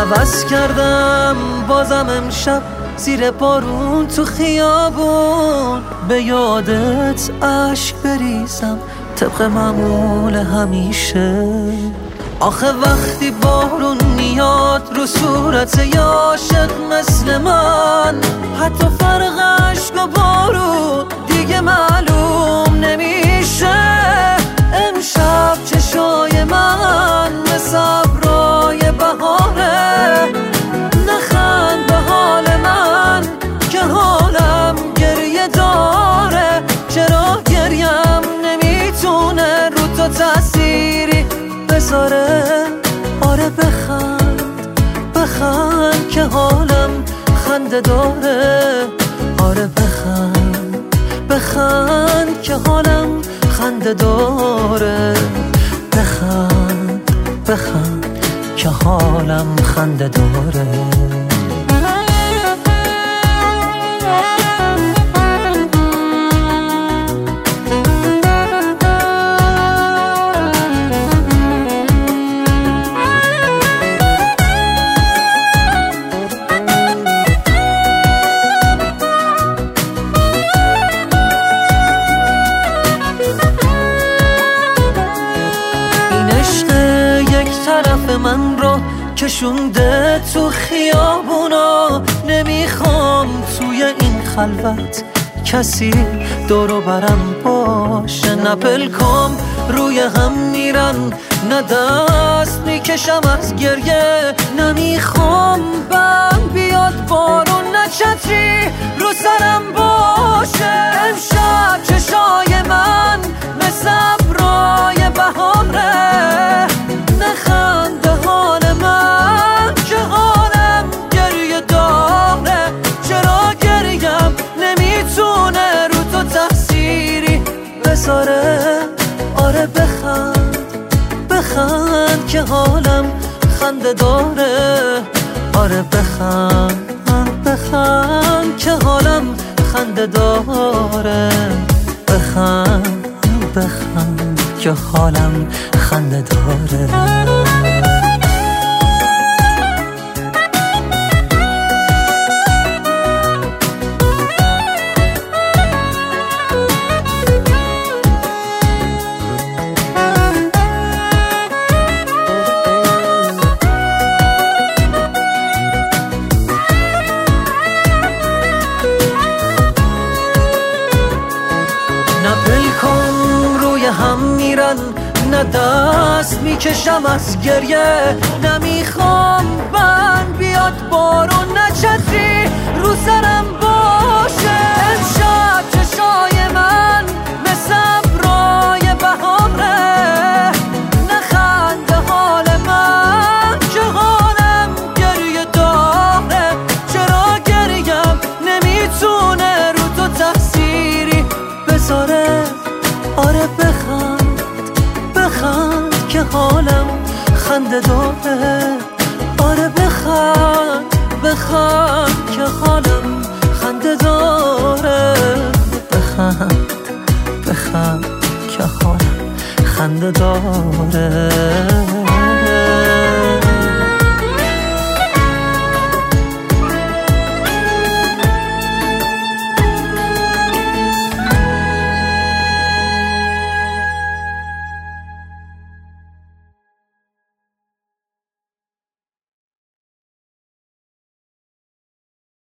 عوض کردم بازم امشب زیر بارون تو خیابون، به یادت عشق بریزم طبق معمول همیشه. آخه وقتی بارون میاد رو صورت یه عاشق مثل من، حتی فرق عشق و بارون دیگه معلوم نمیشه. امشب چشای من مثل ابرای بهاره، نخند به حال من که حالم گریه داره. چرا گریم نمیتونه رو تو تأثیری بذاره؟ آره بخند بخند که حالم خنده داره. آره بخند بخند که حالم خنده داره. بخند بخند که حالم خنده داره. من رو کشونده تو خیابونا، نمیخوام توی این خلوت کسی دورو برم باشه. نه پلکام روی هم میرن، نه دست میکشم از گریه. نمیخوام بم بیاد بارون، نه چتری رو سرم باشه. امشب چشای من مثل ابرای بهاره، نخند به حال من که حالم گریه داره. چرا گریم نمیتونه رو تو تأثیری بذاره؟ آره بخند بخند که حالم خنده داره. آره بخند بخند که حالم خنده داره. بخند بخند که حالم خنده داره. نه پلکام روی هم میرن، نه دست میکشم از گریه. نمیخوام بند بیاد بارون، نه چتری رو سرم باشه. امشب چشای من مثل ابرای بهاره، نخند به حال من که حالم گریه داره. چرا گریم نمیتونه رو تو تأثیری بذاره؟ آره بخند بخند که حالم خنده داره. آره بخند بخند که حالم خنده داره. بخند بخند که حالم خنده داره.